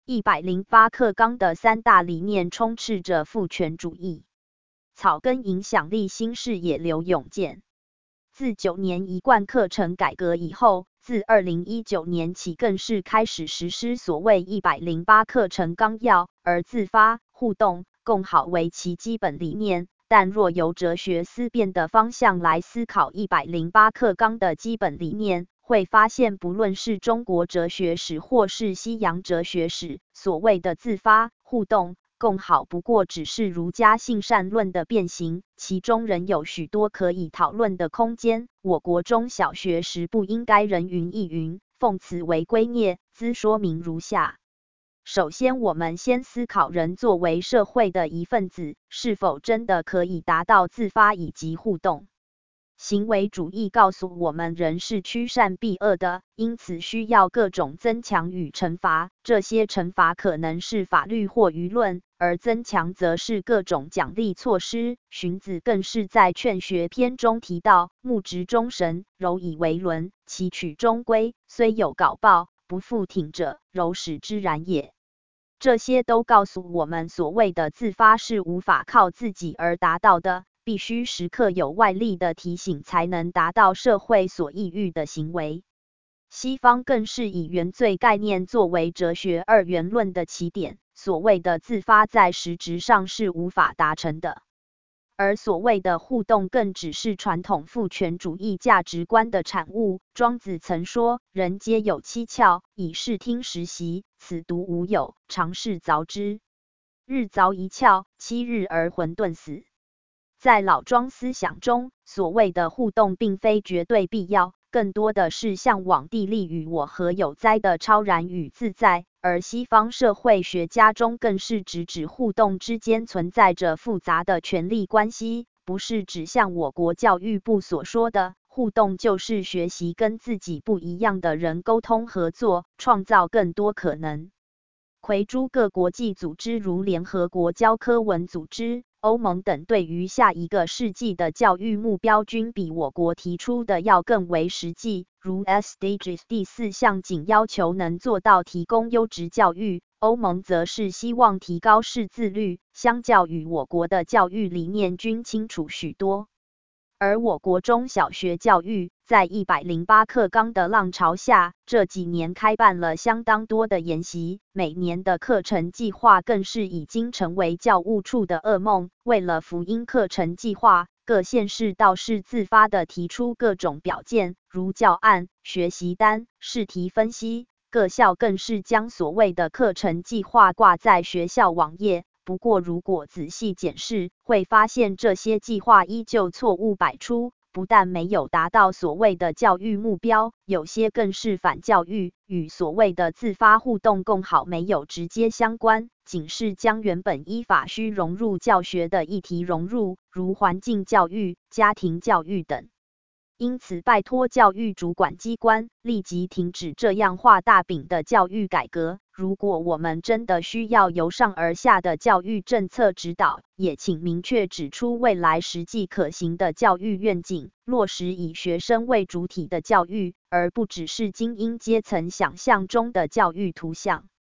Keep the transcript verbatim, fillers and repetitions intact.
一百零八课纲的三大理念充斥着父权主义草根影响力新视野刘永健。自九年一贯课程改革以后，自二零一九年起更是开始实施所谓一百零八课程纲要，而自发、互动、共好为其基本理念。但若由哲学思辨的方向来思考一百零八课纲的基本理念，会发现不论是中国哲学史或是西洋哲学史，所谓的自发、互动、共好不过只是儒家性善论的变形，其中仍有许多可以讨论的空间。我国中小学时不应该人云亦云，奉此为圭臬，兹说明如下。首先，我们先思考人作为社会的一份子，是否真的可以达到自发以及互动。行为主义告诉我们人是趋善避恶的，因此需要各种增强与惩罚，这些惩罚可能是法律或舆论，而增强则是各种奖励措施。荀子更是在《劝学篇》中提到，木直中绳，柔以为轮，其曲中规，虽有稿报，不复挺者，柔使之然也。这些都告诉我们，所谓的自发是无法靠自己而达到的，必须时刻有外力的提醒才能达到社会所抑郁的行为。西方更是以原罪概念作为哲学二元论的起点，所谓的自发在实质上是无法达成的。而所谓的互动更只是传统父权主义价值观的产物。庄子曾说：“人皆有七窍，以视听时习，此独无有，常是凿之。日凿一窍，七日而混沌死。”在老庄思想中，所谓的互动并非绝对必要，更多的是向往地利与我何有哉的超然与自在。而西方社会学家中更是直指互动之间存在着复杂的权力关系，不是指像我国教育部所说的，互动就是学习跟自己不一样的人沟通合作，创造更多可能。揆诸各国际组织如联合国教科文组织、欧盟等对于下一个世纪的教育目标均比我国提出的要更为实际，如 S D Gs 第四项仅要求能做到提供优质教育，欧盟则是希望提高识字率，相较于我国的教育理念均清楚许多。而我国中小学教育在一百零八课纲的浪潮下，这几年开办了相当多的研习，每年的课程计划更是已经成为教务处的噩梦。为了福音课程计划，各县市倒是自发地提出各种表件，如教案、学习单、试题分析，各校更是将所谓的课程计划挂在学校网页。不过如果仔细检视，会发现这些计划依旧错误百出，不但没有达到所谓的教育目标，有些更是反教育，与所谓的自发互动共好没有直接相关，仅是将原本依法需融入教学的议题融入，如环境教育、家庭教育等。因此拜托教育主管机关立即停止这样画大饼的教育改革。如果我们真的需要由上而下的教育政策指导，也请明确指出未来实际可行的教育愿景，落实以学生为主体的教育，而不只是精英阶层想象中的教育图像。